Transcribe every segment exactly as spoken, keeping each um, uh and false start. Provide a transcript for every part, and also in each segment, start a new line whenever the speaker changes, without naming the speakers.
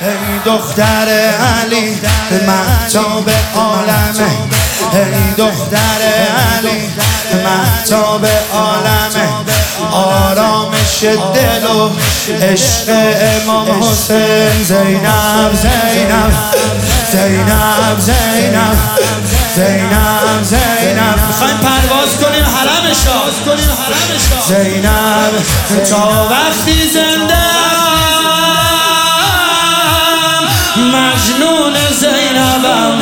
ای دختر علی مهتاب عالمه، ای دختر علی مهتاب عالمه، آرامش دل و عشق امام حسین. زینب زینب زینب زینب زینب زینب
میخوایم پرواز کنیم حرمشا
زینب
تا وقتی زنده مجنون زینبم،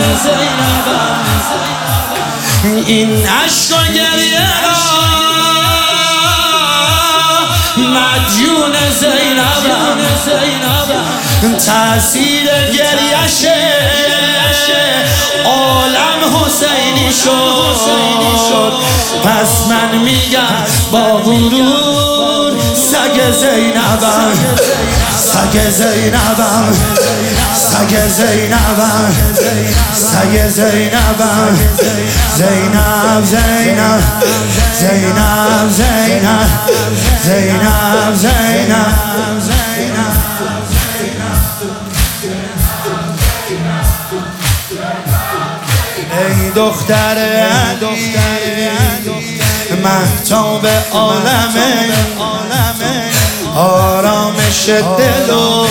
این عشق و گریه مدیون زینبم، تأثیر گریشه عالم حسینی شد. پس من میگم با غرور سگ زینبم، سگ زینبم، سگ زینبم، سگ زینبم. زینب زینب زینب زینب زینب زینب ای دختر علی مهتاب عالمه، آرامش دل و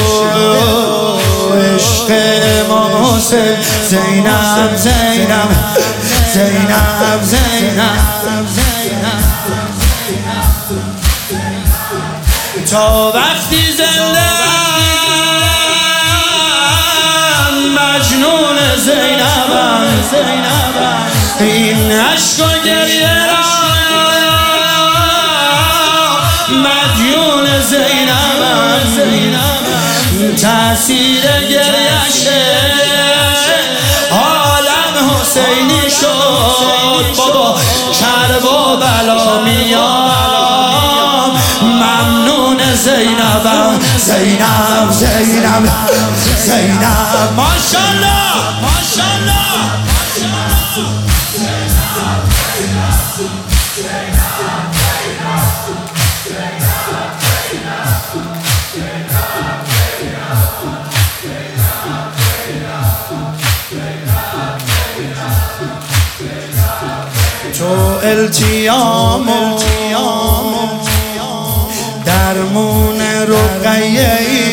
عشق امام حسین. زینب زینب زینب زینب تا وقتی زنده مجنون زینبم، این عشق و گریه را مدیون زینبم، تأثیر گریشه عالم حسینی شد. بابا کرب و بلا میام ممنون زینبم. زینب زینب زینب ماشاءالله ماشاءالله.
تو التیام و درمون رقیه ای،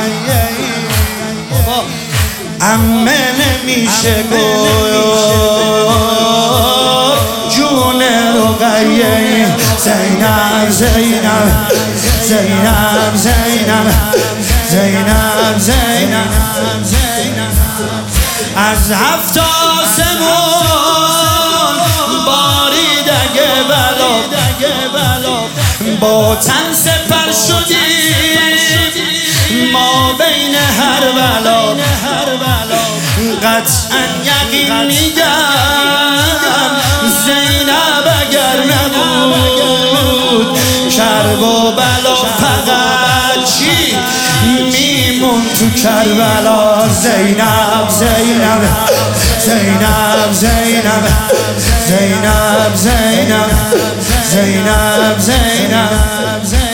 امه نمیشه گفت جون رقیه ای. زینب زینب زینب زینب زینب زینب از هفت آسمون بارید اگه بلا، با تن سپر شدیم ما بین هر بلا. قطعا یقین میگم زینب اگر نبود کرب و بلا فقط چی میمون تو کربلا. زینب زینب زینب زینب زینب زینب زینب زینب